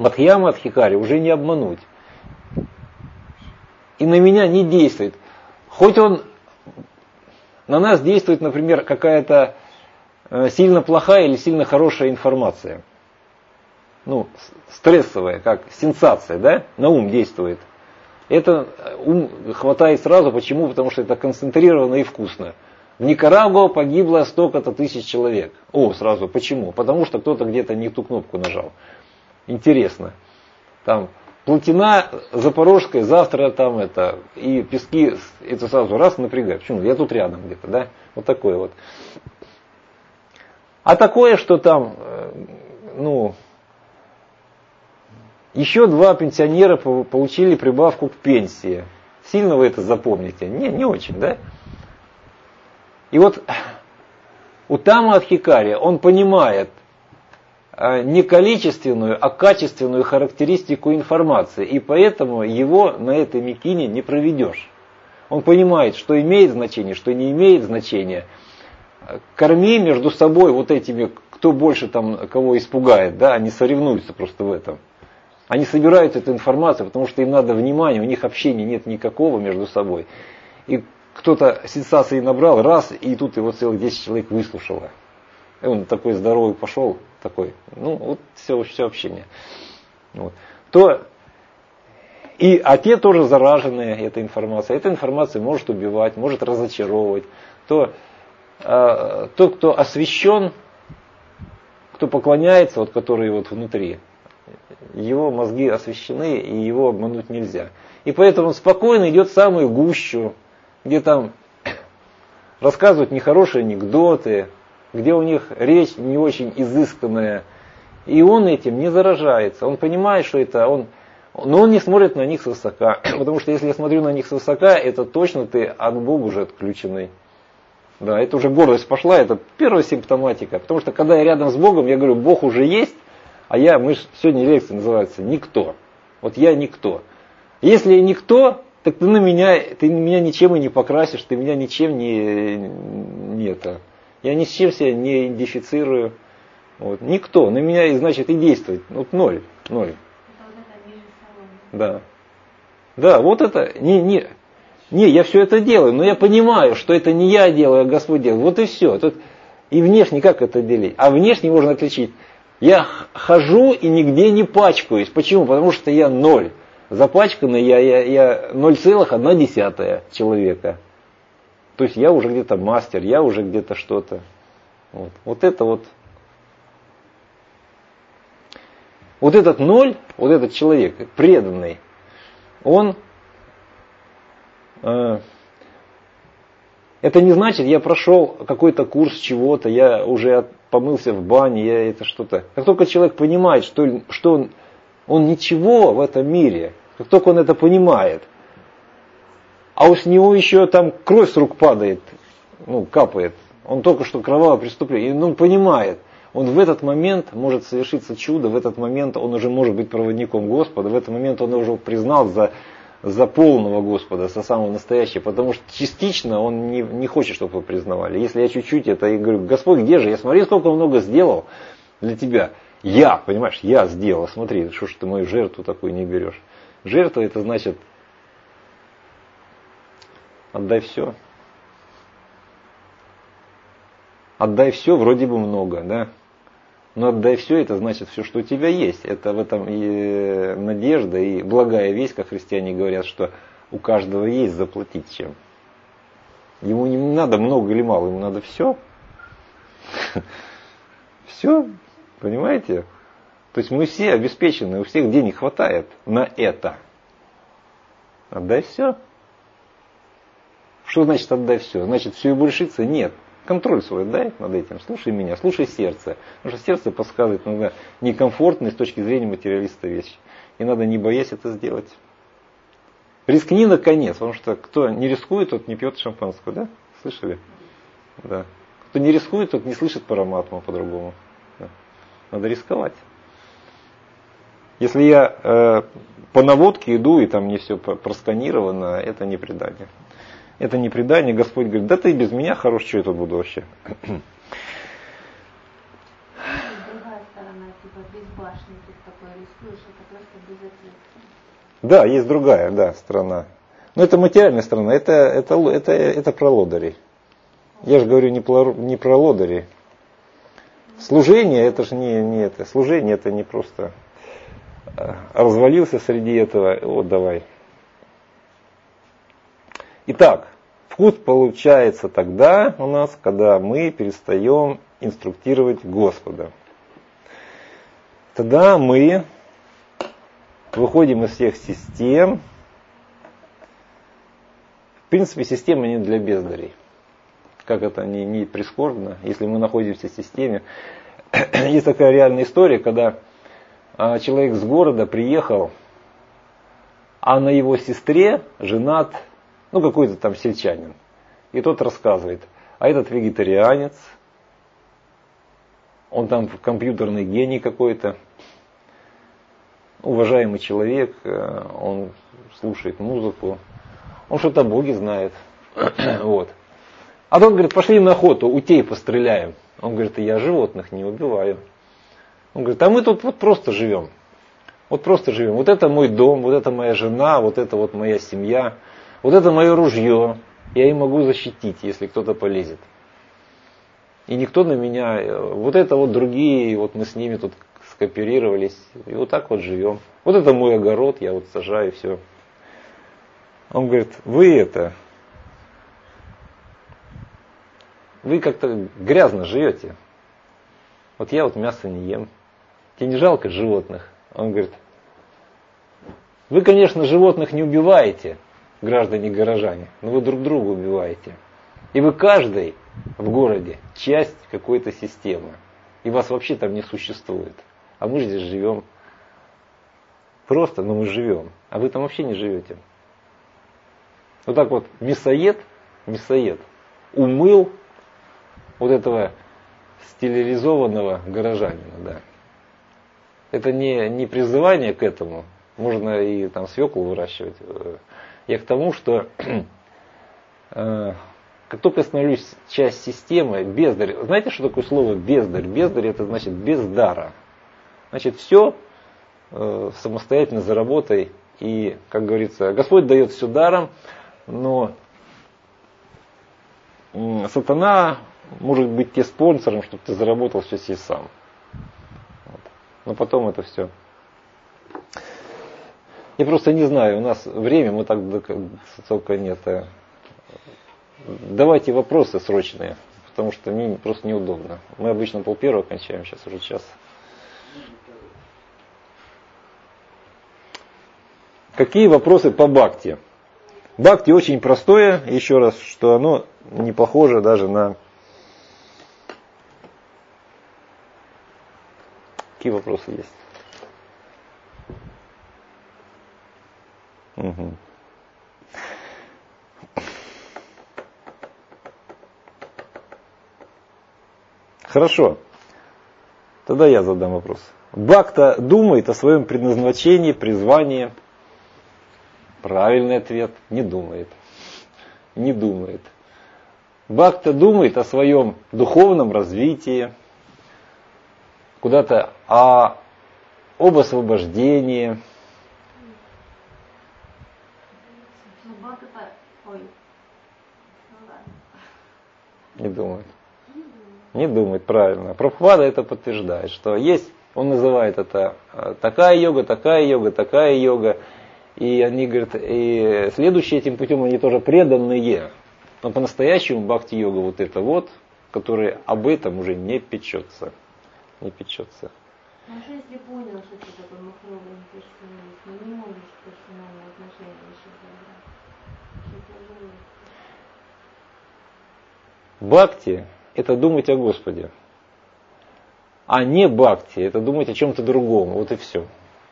Мадхьяма Адхикари уже не обмануть. И на меня не действует. хоть он на нас действует, например, какая-то сильно плохая или сильно хорошая информация. Ну, стрессовая, как сенсация, да, на ум действует. Это ум хватает сразу. Почему? Потому что это концентрированно и вкусно. В Никарагуа погибло столько-то тысяч человек. О, сразу, почему? Потому что кто-то где-то не ту кнопку нажал. Интересно. Там плотина Запорожская, завтра там это, и пески, это сразу раз напрягает. Почему? Я тут рядом где-то, да? Вот такое вот. А такое, что там, ну, еще два пенсионера получили прибавку к пенсии. Сильно вы это запомните? Не, не очень, да? И вот Уттама Адхикари, он понимает не количественную, а качественную характеристику информации. И поэтому его на этой мекине не проведешь. Он понимает, что имеет значение, что не имеет значения. Корми между собой вот этими, кто больше там кого испугает, да, они соревнуются просто в этом. Они собирают эту информацию, потому что им надо внимания, у них общения нет никакого между собой. И кто-то сенсации набрал, раз, и тут его целых десять человек выслушало. И он такой здоровый пошел, такой, ну вот все, все общение. Вот. То, и, а те тоже зараженные этой информацией. Эта информация может убивать, может разочаровывать. То, э, тот, кто освящен, кто поклоняется, вот который вот внутри, его мозги освещены, и его обмануть нельзя. И поэтому он спокойно идет в самую гущу, где там рассказывают нехорошие анекдоты, где у них речь не очень изысканная. И он этим не заражается. Он понимает, что это он... Но он не смотрит на них свысока. Потому что если я смотрю на них свысока, это точно ты от Бога уже отключенный. Да, это уже гордость пошла, это первая симптоматика. Потому что когда я рядом с Богом, я говорю, Бог уже есть, а я, мы же, сегодня лекция называется «Никто». Вот я никто. Если я никто, так ты на меня, ты меня ничем и не покрасишь, ты меня ничем не, не это. Я ни с чем себя не идентифицирую. Вот. Никто. На меня, и значит, и действует. Вот ноль. Ноль. Да. Да, вот это. Не, не, не, я все это делаю, но я понимаю, что это не я делаю, а Господь делает. Вот и все. Тут и внешне как это делить? А внешне можно отличить. Я хожу и нигде не пачкаюсь. Почему? Потому что я ноль. Запачканный я, я, я ноль целых одна десятая человека. То есть я уже где-то мастер, я уже где-то что-то. Вот. Вот это вот. Вот этот ноль, вот этот человек, преданный, он... Э, это не значит, я прошел какой-то курс чего-то, я уже помылся в бане, я это что-то. Как только человек понимает, что, что он, он ничего в этом мире, как только он это понимает, а у него еще там кровь с рук падает, ну, капает, он только что кровавое преступление, и он понимает, он в этот момент может совершиться чудо, в этот момент он уже может быть проводником Господа, в этот момент он уже признал за, за полного Господа, за самого настоящего, потому что частично он не, не хочет, чтобы его признавали. Если я чуть-чуть это и говорю, Господь, где же? Я смотри, сколько много сделал для тебя. Я, понимаешь, я сделал, смотри, что ж ты мою жертву такую не берешь. Жертва это значит, отдай все. Отдай все, вроде бы много, да? Но отдай все, это значит все, что у тебя есть. Это в этом и надежда, и благая весть, как христиане говорят, что у каждого есть заплатить чем. Ему не надо много или мало, ему надо все. Все, понимаете? То есть мы все обеспечены, у всех денег хватает на это. Отдай все. Что значит отдай все? Значит, все и больше нет. Контроль свой дай над этим. Слушай меня, слушай сердце. Потому что сердце подсказывает иногда некомфортные с точки зрения материалиста вещи. И надо не боясь это сделать. Рискни наконец, потому что кто не рискует, тот не пьет шампанского, да? Слышали? Да. Кто не рискует, тот не слышит параматму по-другому. Да. Надо рисковать. Если я э, по наводке иду, и там мне все просканировано, это не предание. Это не предание. Господь говорит, да ты без меня хорош, что я тут буду вообще. Другая сторона, типа безбашенный, ты такой рискуешь, это просто безответственно. Да, есть другая, да, сторона. Но это материальная сторона, это, это, это, это про лодырей. Я же говорю не про, не про лодырей. Служение, это же не, не это. Служение это не просто развалился среди этого, вот давай. Итак, вкус получается тогда у нас, когда мы перестаем инструктировать Господа. Тогда мы выходим из всех систем. В принципе, система не для бездарей. Как это не, не прискорбно, если мы находимся в системе. Есть такая реальная история, когда а, человек с города приехал, а на его сестре женат, ну, какой-то там сельчанин. И тот рассказывает, а этот вегетарианец, он там компьютерный гений какой-то, уважаемый человек, он слушает музыку, он что-то о Боге знает. Вот. А тот говорит, пошли на охоту, утей постреляем. Он говорит, я животных не убиваю. Он говорит, а мы тут вот просто живем. Вот просто живем. Вот это мой дом, вот это моя жена, вот это вот моя семья, вот это мое ружье. Я и могу защитить, если кто-то полезет. И никто на меня, вот это вот другие, вот мы с ними тут скооперировались. И вот так вот живем. Вот это мой огород, я вот сажаю, все. Он говорит, вы это, вы как-то грязно живете. Вот я вот мясо не ем. Тебе не жалко животных? Он говорит, вы, конечно, животных не убиваете, граждане-горожане, но вы друг друга убиваете. И вы каждый в городе часть какой-то системы. И вас вообще там не существует. А мы здесь живем. Просто, но мы живем. А вы там вообще не живете. Вот так вот мясоед, мясоед умыл вот этого стиляризованного горожанина, да. Это не, не призывание к этому. Можно и там свеклу выращивать. Я к тому, что э, как только я становлюсь часть системы, бездарь. Знаете, что такое слово бездарь? Бездарь это значит без дара. Значит, все э, самостоятельно заработай. И, как говорится, Господь дает все даром, но э, сатана может быть тебе спонсором, чтобы ты заработал все себе сам. Вот. Но потом это все. Я просто не знаю, у нас время, мы так только нет. Давайте вопросы срочные, потому что мне просто неудобно. Мы обычно пол первого кончаем, сейчас уже час. Какие вопросы по бхакти? Бхакти очень простое, еще раз, что оно не похоже даже на... Какие вопросы есть? Угу. Хорошо. Тогда я задам вопрос. Бхакта думает о своем предназначении, призвании. Правильный ответ. Не думает. Не думает. Бхакта думает о своем духовном развитии. Куда-то о, об освобождении. Не думает. Не думает, правильно. Прабхупада это подтверждает, что есть, он называет это такая йога, такая йога, такая йога. И они говорят, и следующие этим путем они тоже преданные. Но по-настоящему бхакти-йога вот это вот, который об этом уже не печется. Не печется. А что если понял, что ты такой махровый персоналист, но не можешь персональные отношения еще забрать? Бхакти – это думать о Господе. А не бхакти – это думать о чем-то другом. Вот и все.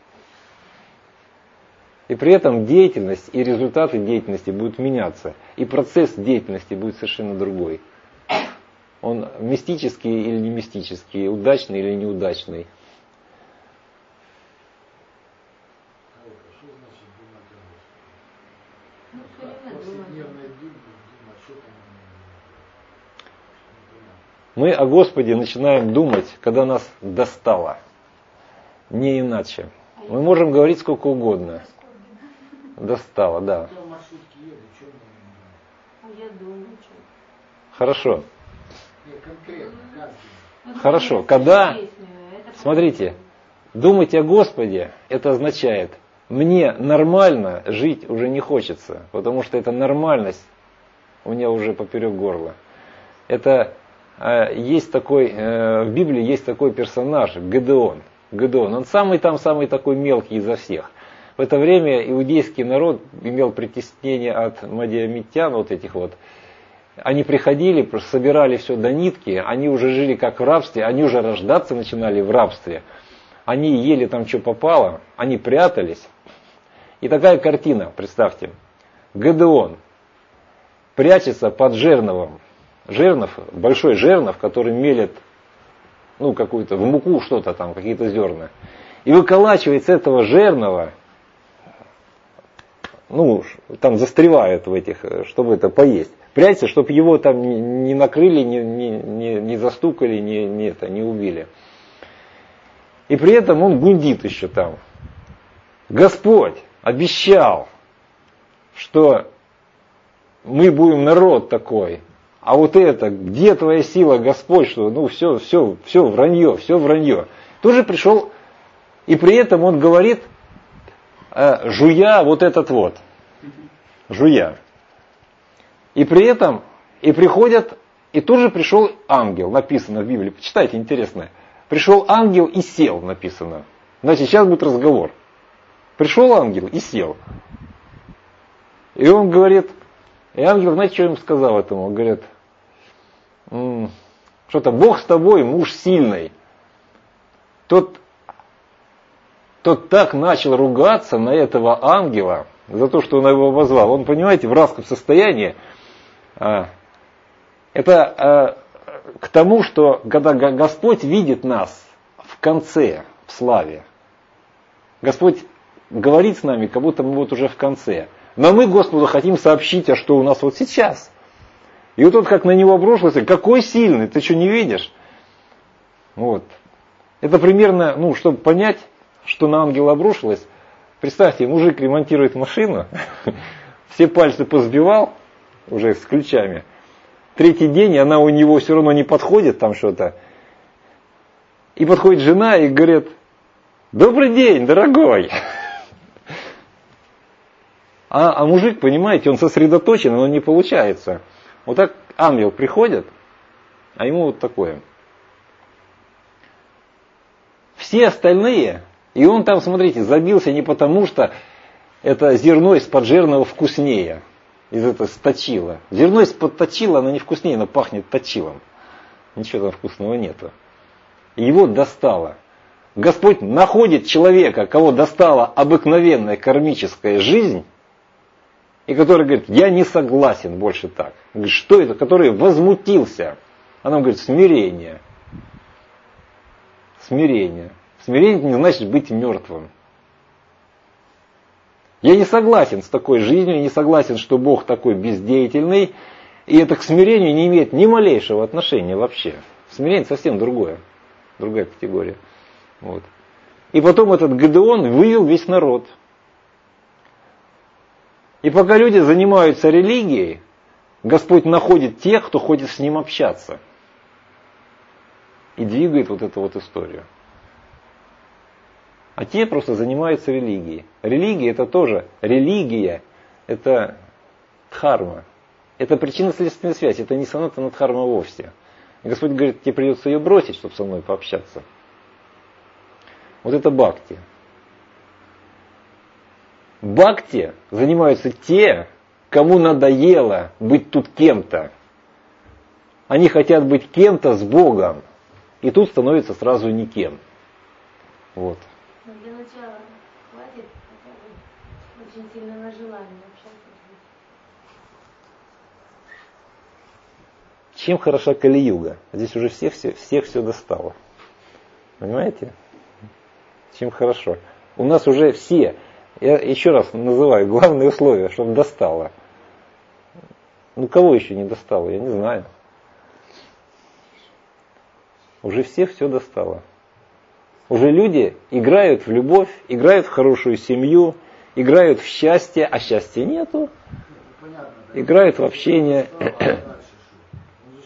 И при этом деятельность и результаты деятельности будут меняться. И процесс деятельности будет совершенно другой. Он мистический или не мистический, удачный или неудачный. Мы о Господе начинаем думать, когда нас достало. Не иначе. Мы можем говорить сколько угодно. Достало, да. Маршрутки Хорошо. Не, конкретно, каждый. Вот Хорошо. это Когда, песню, это смотрите, думать о Господе, это означает, мне нормально жить уже не хочется, потому что эта нормальность у меня уже поперек горла. Это э, есть такой, э, в Библии есть такой персонаж, Гедеон. Гедеон, он самый там, самый такой мелкий изо всех. В это время иудейский народ имел притеснение от мадиамитян, вот этих вот. Они приходили, собирали все до нитки, они уже жили как в рабстве, они уже рождаться начинали в рабстве. Они ели там, что попало, они прятались. И такая картина, представьте. Гедеон прячется под жерновом. Жернов, большой жернов, который мелет, ну, какую-то, в муку что-то там, какие-то зерна. И выколачивает с этого жернова, ну, там застревает в этих, чтобы это поесть. Прячется, чтобы его там не накрыли, не, не, не, не застукали, не, не, это, не убили. И при этом он гундит еще там. Господь обещал, что мы будем народ такой. А вот это, где твоя сила, Господь, что ну все, все, все вранье, все вранье. Тут же пришел, и при этом он говорит, э, жуя вот этот вот. Жуя. И при этом, и приходят, и тут же пришел ангел, написано в Библии. Почитайте, интересно. Пришел ангел и сел, написано. Значит, сейчас будет разговор. Пришел ангел и сел. И он говорит, и ангел, знаете, что ему сказал этому? Он говорит, м-м, что-то Бог с тобой, муж сильный. Тот, тот так начал ругаться на этого ангела за то, что он его обозвал. Он, понимаете, в рабском состоянии. А, это а, к тому, что когда Господь видит нас в конце, в славе, Господь говорит с нами, как будто мы вот уже в конце. Но мы Господу хотим сообщить, а что у нас вот сейчас. И вот тот как на него обрушился, какой сильный, ты что, не видишь? Вот. Это примерно, ну, чтобы понять, что на ангела обрушилось, представьте, мужик ремонтирует машину, все пальцы позбивал, уже с ключами. Третий день, и она у него все равно не подходит, там что-то. И подходит жена и говорит, добрый день, дорогой. А, а мужик, понимаете, он сосредоточен, но не получается. Вот так ангел приходит, а ему вот такое. Все остальные, и он там, смотрите, забился не потому, что это зерно из-под жерного вкуснее, из этого точила. Зерно из-под точила, оно не вкуснее, оно пахнет точилом. Ничего там вкусного нету. И его достало. Господь находит человека, кого достала обыкновенная кармическая жизнь, и который говорит, я не согласен больше так. Говорит, что это? Который возмутился. Она говорит, смирение. Смирение. Смирение не значит быть мертвым. Я не согласен с такой жизнью, я не согласен, что Бог такой бездеятельный, и это к смирению не имеет ни малейшего отношения вообще. Смирение совсем другое, другая категория. Вот. И потом этот Гедеон вывел весь народ. И пока люди занимаются религией, Господь находит тех, кто хочет с Ним общаться. И двигает вот эту вот историю. А те просто занимаются религией. Религия это тоже, религия это дхарма. Это причинно-следственная связь, это не санатана дхарма вовсе. И Господь говорит, тебе придется ее бросить, чтобы со мной пообщаться. Вот это бхакти. Бхакти занимаются те, кому надоело быть тут кем-то. Они хотят быть кем-то с Богом. И тут становится сразу никем. Вот. Но для начала хватит хотя бы очень сильного желания общаться с Богом. Чем хороша Кали-юга? Здесь уже всех все, всех все достало. Понимаете? Чем хорошо. У нас уже все, я еще раз называю, главное условие, чтобы достало. Ну кого еще не достало, я не знаю. Уже всех все достало. Уже люди играют в любовь, играют в хорошую семью, играют в счастье, а счастья нету. Понятно, да? Играют в общение. Он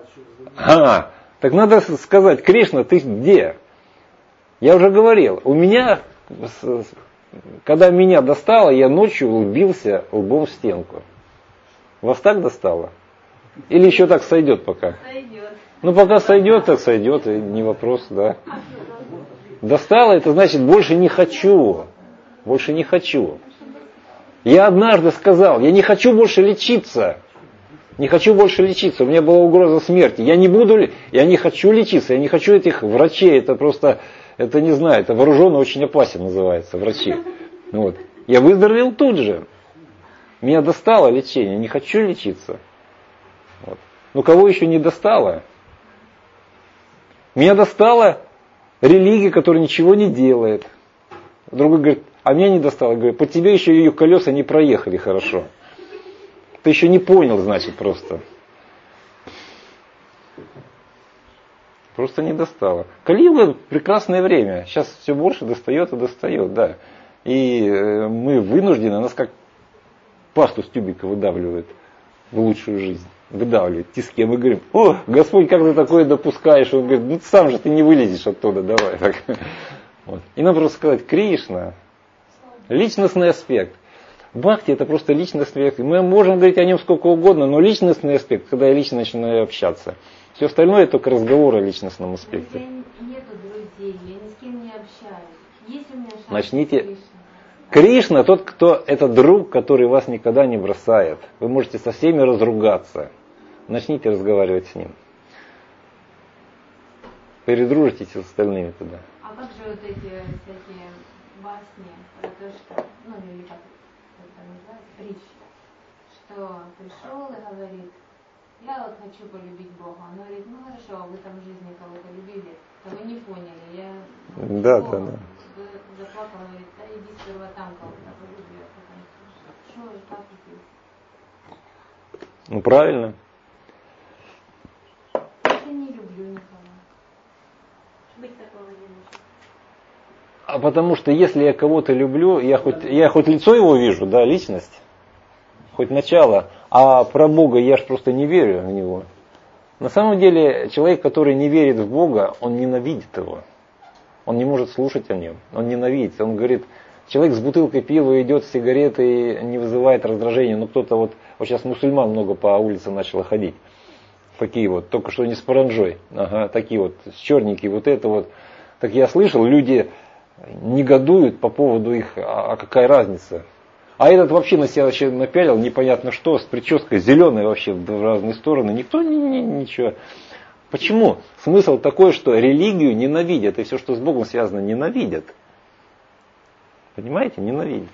А, так надо сказать, Кришна, ты где? Я уже говорил, у меня, когда меня достало, я ночью бился лбом в стенку. Вас так достало? Или еще так сойдет пока? Сойдет. Ну, пока сойдет, так сойдет, и не вопрос, да. Достало, это значит, больше не хочу. Больше не хочу. Я однажды сказал, я не хочу больше лечиться. Не хочу больше лечиться. У меня была угроза смерти. Я не буду, я не хочу лечиться, я не хочу этих врачей. Это просто, это не знаю, это вооруженно очень опасен называется, врачи. Вот. Я выздоровел тут же. Меня достало лечение, не хочу лечиться. Вот. Ну, кого еще не достало? Меня достала религия, которая ничего не делает. Другой говорит, а меня не достало. Я говорю, по тебе еще ее колеса не проехали хорошо. Ты еще не понял, значит, просто. Просто не достало. Кали-юга прекрасное время. Сейчас все больше достает и достает, да. И мы вынуждены, нас как пасту с тюбика выдавливают в лучшую жизнь. Выдавливает тиски. Мы говорим, о, Господь, как ты такое допускаешь? Он говорит, ну сам же ты не вылезешь оттуда, давай. Так. Вот. И нам просто сказать, Кришна, личностный аспект. Бхакти это просто личностный аспект. Мы можем говорить о нем сколько угодно, но личностный аспект, когда я лично начинаю общаться. Все остальное это только разговор о личностном аспекте. У меня нету друзей, я ни с кем не общаюсь. Есть у меня шанс? Начните. Кришна. Кришна тот, кто это друг, который вас никогда не бросает. Вы можете со всеми разругаться. Начните разговаривать с ним. Передружитесь с остальными тогда. А как же вот эти всякие басни про то, что, ну или как это называется, притчи, что пришел и говорит, я вот хочу полюбить Бога. Он говорит, ну хорошо, а вы там в жизни кого-то любили, то вы не поняли, я да, Бога. да, да. Заплакал, говорит, да иди сперва там кого-то полюби, а потом что же так здесь? Ну правильно. Я не люблю никого. Быть такого не может. А потому что если я кого-то люблю, я хоть, я хоть лицо его вижу, да, личность, хоть начало, а про Бога я ж просто не верю в него. На самом деле человек, который не верит в Бога, он ненавидит его. Он не может слушать о нем, он ненавидит. Он говорит, человек с бутылкой пива идет с сигаретой, не вызывает раздражения. Ну кто-то вот, вот сейчас мусульман много по улице начало ходить. Такие вот, только что не с паранджой. Ага, такие вот, с черненькие, вот это вот. Так я слышал, люди негодуют по поводу их, а, а какая разница. А этот вообще на себя вообще напялил непонятно что, с прической зеленой вообще в разные стороны. Никто не, не, ничего. Почему? Смысл такой, что религию ненавидят, и все, что с Богом связано, ненавидят. Понимаете? Ненавидят.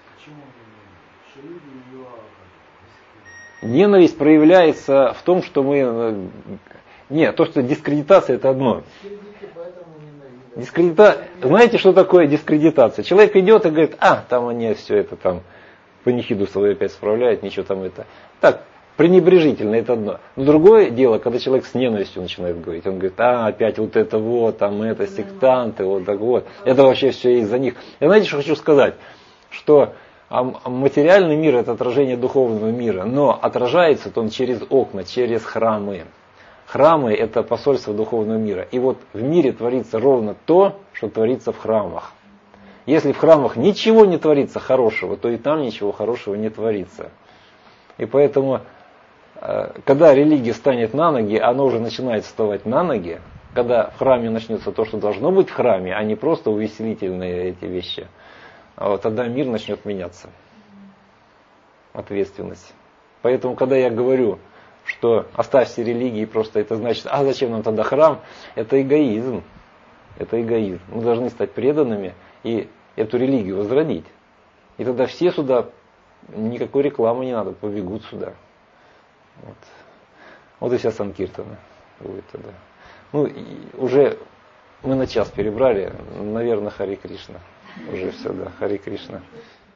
Ненависть проявляется в том, что мы... Нет, то, что дискредитация это одно. Дискредита... Знаете, что такое дискредитация? Человек идет и говорит, а, там они все это там, панихиду свою опять справляют, ничего там это. Так, пренебрежительно это одно. Но другое дело, когда человек с ненавистью начинает говорить. Он говорит, а, опять вот это вот, там это, сектанты, вот так вот. Это вообще все из-за них. И знаете, что хочу сказать? Что материальный мир это отражение духовного мира, но отражается он через окна, через храмы. Храмы это посольство духовного мира. И вот в мире творится ровно то, что творится в храмах. Если в храмах ничего не творится хорошего, то и там ничего хорошего не творится. И поэтому, когда религия станет на ноги, она уже начинает вставать на ноги, когда в храме начнется то, что должно быть в храме, а не просто увеселительные эти вещи, вот тогда мир начнет меняться. Ответственность. Поэтому, когда я говорю, что оставьте религии, просто это значит, а зачем нам тогда храм, это эгоизм. Это эгоизм. Мы должны стать преданными и эту религию возродить. И тогда все сюда, никакой рекламы не надо, побегут сюда. Вот, вот и вся Санкиртана будет тогда. Ну, и уже мы на час перебрали, наверное, Хари Кришна. Уже все, да, Хари Кришна.